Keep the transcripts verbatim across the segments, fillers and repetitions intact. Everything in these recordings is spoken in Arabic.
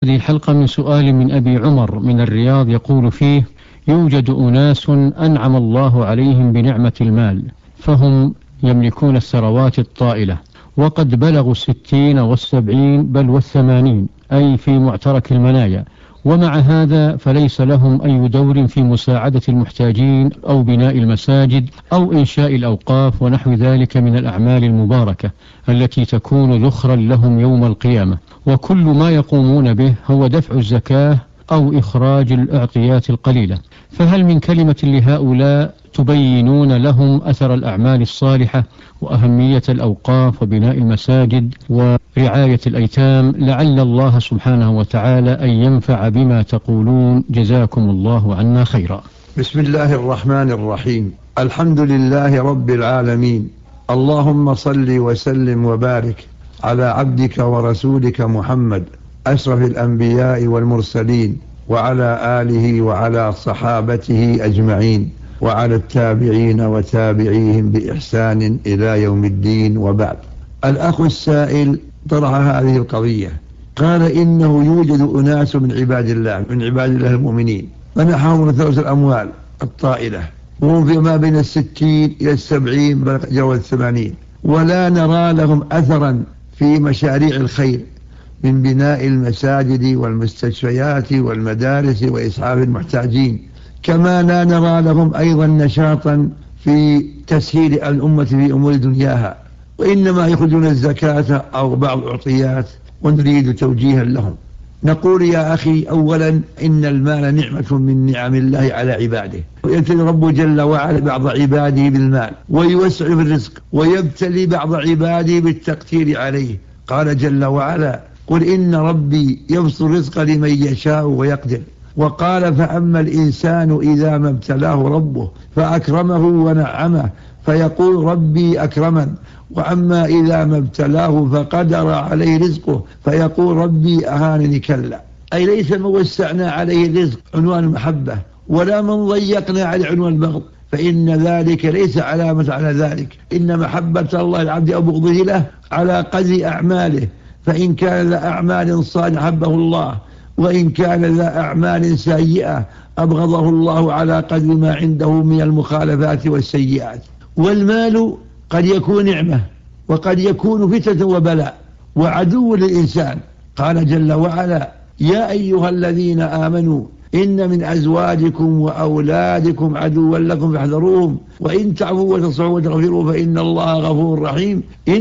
هذه الحلقة من سؤال من أبي عمر من الرياض يقول فيه: يوجد أناس أنعم الله عليهم بنعمة المال، فهم يملكون الثروات الطائلة وقد بلغوا الستين والسبعين بل والثمانين، أي في معترك المنايا، ومع هذا فليس لهم أي دور في مساعدة المحتاجين أو بناء المساجد أو إنشاء الأوقاف ونحو ذلك من الأعمال المباركة التي تكون ذخرا لهم يوم القيامة، وكل ما يقومون به هو دفع الزكاة أو إخراج الأعطيات القليلة. فهل من كلمة لهؤلاء تبينون لهم أثر الأعمال الصالحة وأهمية الأوقاف وبناء المساجد ورعاية الأيتام، لعل الله سبحانه وتعالى أن ينفع بما تقولون، جزاكم الله عنا خيرا. بسم الله الرحمن الرحيم. الحمد لله رب العالمين، اللهم صل وسلم وبارك على عبدك ورسولك محمد أشرف الأنبياء والمرسلين، وعلى آله وعلى صحابته أجمعين، وعلى التابعين وتابعيهم بإحسان إلى يوم الدين، وبعد. الأخ السائل طرح هذه القضية، قال إنه يوجد أناس من عباد الله من عباد الله المؤمنين منحهم ثلث الأموال الطائلة، وهم فيما بين الستين إلى السبعين بل جاوز الثمانين، ولا نرى لهم أثرا في مشاريع الخير من بناء المساجد والمستشفيات والمدارس وإسعاف المحتاجين، كما لا نرى لهم أيضا نشاطا في تسهيل الأمة في أمور دنياها، وإنما يخرجون الزكاة أو بعض العطيات، ونريد توجيها لهم. نقول يا أخي، أولا إن المال نعمة من نعم الله على عباده، ويبتلي رب جل وعلا بعض عباده بالمال ويوسع في الرزق، ويبتلي بعض عباده بالتقتير عليه. قال جل وعلا: قل إن ربي يبسط الرزق لمن يشاء ويقدر. وقال: فأما الإنسان إذا ما ابتلاه ربه فأكرمه ونعمه فيقول ربي أكرمن، وأما إذا ما ابتلاه فقدر عليه رزقه فيقول ربي أهانني. كلا، أي ليس من وسعنا عليه الرزق عنوان المحبة، ولا من ضيقنا على عنوان البغض، فإن ذلك ليس علامة على ذلك. إن محبة الله العبد أو بغضه له على قدر أعماله، فإن كان ذا أعمال صالحة حبه الله، وإن كان ذا أعمال سيئة أبغضه الله على قدر ما عنده من المخالفات والسيئات. والمال قد يكون نعمة، وقد يكون فتنة وبلاء وعدو للإنسان. قال جل وعلا: يا أيها الذين آمنوا إن من أزواجكم وأولادكم عدوا لكم فاحذروهم، وإن تعفوا وتصفحوا وتغفروا فإن الله غفور رحيم.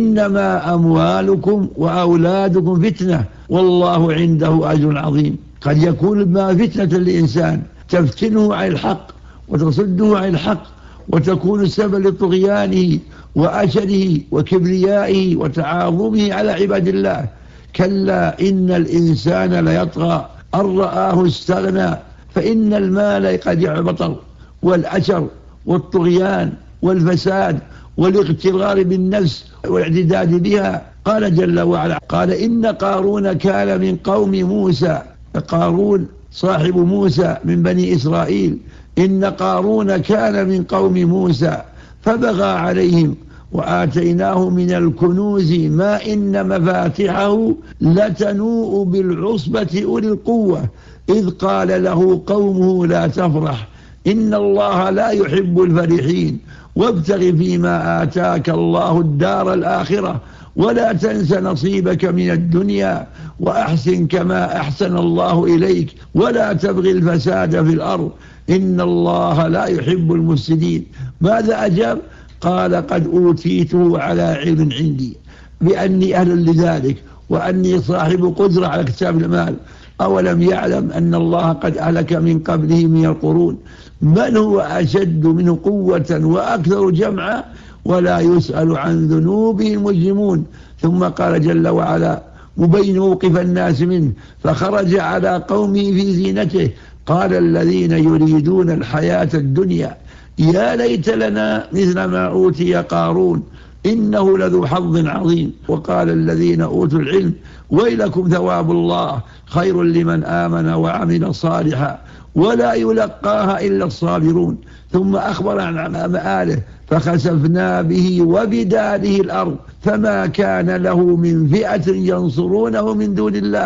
إنما أموالكم وأولادكم فتنة والله عنده أجر عظيم. قد يكون المال فتنة للإنسان تفتنه عن الحق وتصده عن الحق، وتكون سبب لطغيانه وأشره وكبريائه وتعاظمه على عباد الله. كلا إن الإنسان ليطغى أن رآه استغنى، فإن المال قد يعبطر، والأشر والطغيان والفساد والاغترار بالنفس والاعتداد بها. قال جل وعلا: قال إن قارون كان من قوم موسى. قارون صاحب موسى من بني إسرائيل. إن قارون كان من قوم موسى فبغى عليهم وآتيناه من الكنوز ما إن مفاتحه لتنوء بالعصبة أولي القوة إذ قال له قومه لا تفرح إن الله لا يحب الفرحين وابتغ فيما آتاك الله الدار الآخرة ولا تنس نصيبك من الدنيا وأحسن كما أحسن الله إليك ولا تبغي الفساد في الأرض إن الله لا يحب المفسدين. ماذا أجاب؟ قال قد أوتيته على علم عندي بأني أهل لذلك وأني صاحب قدرة على اكتساب المال. أولم يعلم أن الله قد أهلك من قبله من القرون من هو أشد منه قوة وأكثر جمعا ولا يسأل عن ذنوبه المجرمون. ثم قال جل وعلا مبين موقف الناس منه فخرج على قومه في زينته قال الذين يريدون الحياة الدنيا يا ليت لنا مثل ما أوتي قارون إنه لذو حظ عظيم. وقال الذين أوتوا العلم ويلكم ثواب الله خير لمن آمن وعمل صالحا ولا يلقاها إلا الصابرون. ثم أخبر عن مآله فخسفنا به وبداره الأرض فما كان له من فئة ينصرونه من دون الله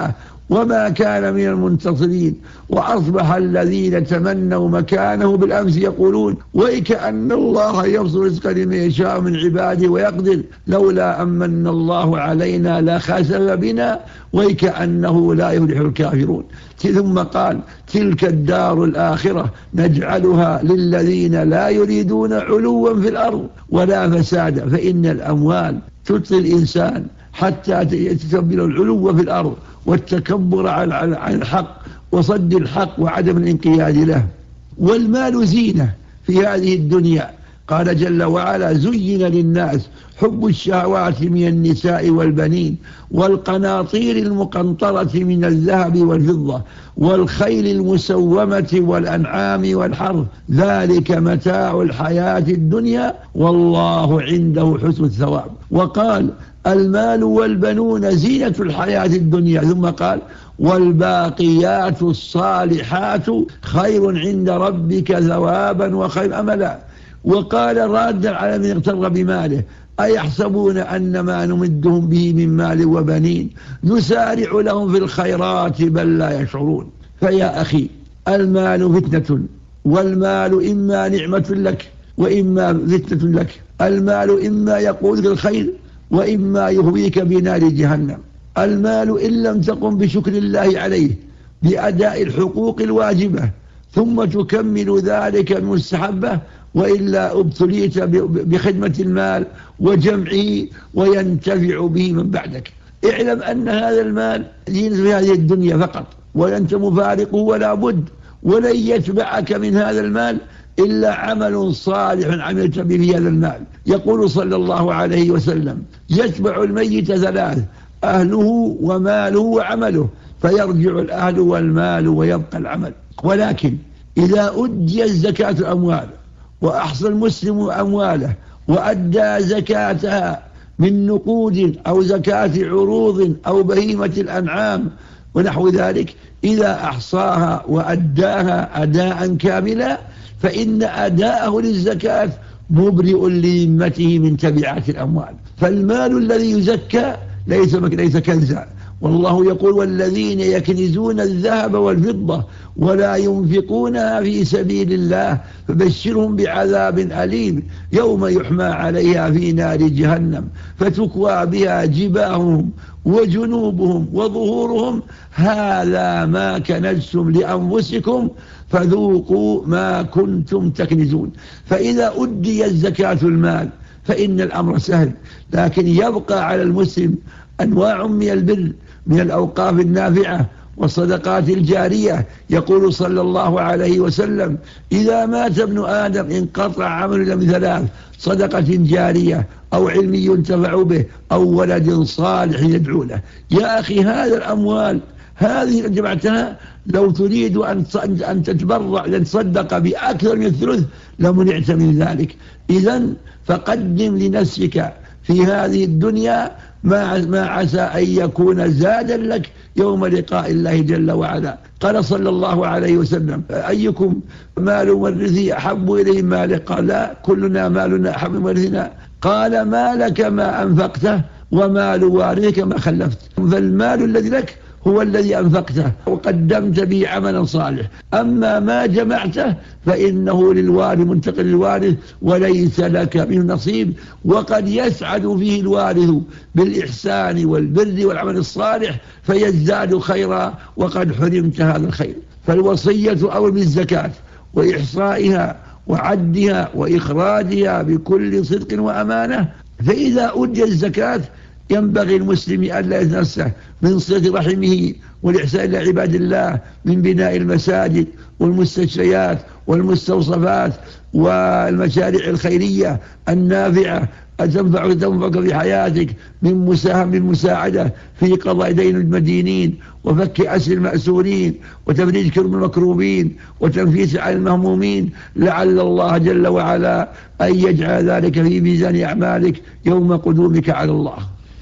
وما كان من المنتصرين. وأصبح الذين تمنوا مكانه بالأمس يقولون ويكأن الله يبسط الرزق لمن يشاء من عباده ويقدر لولا أمن الله علينا لخسف بنا ويكأنه لا يفلح الكافرون. ثم قال تلك الدار الآخرة نجعلها للذين لا يريدون علوا في الأرض ولا فسادا. فإن الأموال تطغي الإنسان حتى يتكبر العلو في الأرض والتكبر عن الحق وصد الحق وعدم الانقياد له. والمال زينة في هذه الدنيا. قال جل وعلا زين للناس حب الشهوات من النساء والبنين والقناطير المقنطرة من الذهب والفضة والخيل المسومة والأنعام والحرث ذلك متاع الحياة الدنيا والله عنده حسن الثواب. وقال المال والبنون زينة الحياة الدنيا. ثم قال والباقيات الصالحات خير عند ربك ثوابا وخير أملا. وقال رادا على من اغتر بماله أيحسبون أن ما نمدهم به من مال وبنين نسارع لهم في الخيرات بل لا يشعرون. فيا أخي المال فتنة، والمال إما نعمة لك وإما فتنة لك. المال إما يقودك الخير وإما يهويك بنار جهنم. المال إن لم تقم بشكر الله عليه بأداء الحقوق الواجبة ثم تكمل ذلك المستحبة وإلا ابتليت بخدمة المال وجمعه وينتفع به من بعدك. اعلم أن هذا المال زينة في هذه الدنيا فقط وأنت مفارقه ولا بد، ولن يتبعك من هذا المال إلا عمل صالح عملت به في هذا المال. يقول صلى الله عليه وسلم يتبع الميت ثلاث أهله وماله وعمله فيرجع الأهل والمال ويبقى العمل. ولكن إذا أدي الزكاة الأموال وأحصى المسلم أمواله وأدى زكاتها من نقود أو زكاة عروض أو بهيمة الأنعام ونحو ذلك، إذا أحصاها وأداها أداء كاملا فإن أداءه للزكاة مبرئ لذمته من تبعات الأموال. فالمال الذي يزكى ليس ليس كنزا. والله يقول والذين يكنزون الذهب والفضة ولا ينفقونها في سبيل الله فبشرهم بعذاب أليم يوم يحمى عليها في نار جهنم فتكوى بها جباههم وجنوبهم وظهورهم هذا ما كنزتم لأنفسكم فذوقوا ما كنتم تكنزون. فإذا أدي الزكاة المال فإن الأمر سهل، لكن يبقى على المسلم أنواع من البر من الأوقاف النافعة والصدقات الجارية. يقول صلى الله عليه وسلم إذا مات ابن آدم انقطع عمله من ثلاث صدقة جارية أو علم ينتفع به أو ولد صالح يدعو له. يا أخي هذا الأموال هذه اللي جمعتها لو تريد أن تتبرع لتصدق بأكثر من الثلث لمنعت من ذلك. إذن فقدم لنفسك في هذه الدنيا ما ما عسى أن يكون زادا لك يوم لقاء الله جل وعلا. قال صلى الله عليه وسلم أيكم مال ورثي أحب إليه مال؟ قال لا كلنا مالنا أحب ورثنا. قال ما لك ما أنفقته ومال وارثك ما خلفت. فالمال الذي لك هو الذي أنفقته وقدمت به عملا صالح، أما ما جمعته فإنه للوارث منتقل للوارث وليس لك منه نصيب. وقد يسعد فيه الوارث بالإحسان والبر والعمل الصالح فيزداد خيرا وقد حرمت هذا الخير. فالوصية أول بالزكاة وإحصائها وعدها وإخراجها بكل صدق وأمانة. فإذا أدى الزكاة ينبغي المسلم أن لا يتنسى من صلة رحمه والإحسان إلى عباد الله من بناء المساجد والمستشفيات والمستوصفات والمشاريع الخيرية النافعة تنفعك تنفعك في حياتك من مساهم بالمساعدة في قضاء دين المدينين وفك أسر المأسورين وتفريج كرب المكروبين وتنفيس عن المهمومين، لعل الله جل وعلا أن يجعل ذلك في ميزان أعمالك يوم قدومك على الله.